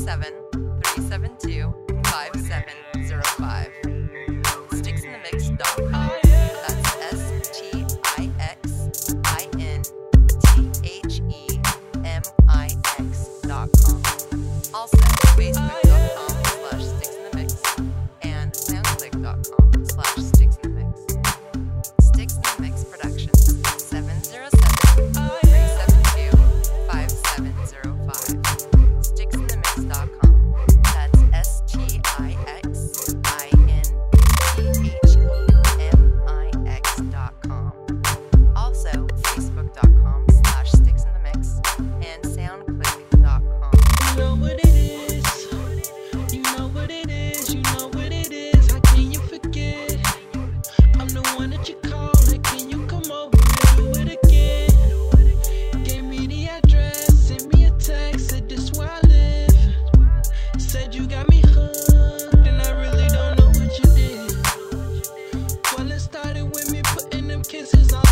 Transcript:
707-372-5705. Sticksinthamix.com. That's STIXINTHEMIX.com. Also, Facebook.com/SticksInTheMix and SoundClick.com/SticksInTheMix. Sticks in the Mix Productions, 707-372-5705. Sticksinthamix.com. That's STIXINTHEMIX.com. Also, Facebook.com/SticksInTheMix and SoundClick.com. You know what it is. You know what it is. You know what it is. How can you forget? I'm the one that you call. Like, can you come over and do it again? Gave me the address, sent me a text, said this where I live. Said you got me hooked, and I really don't know what you did. Well, it started with me putting them kisses on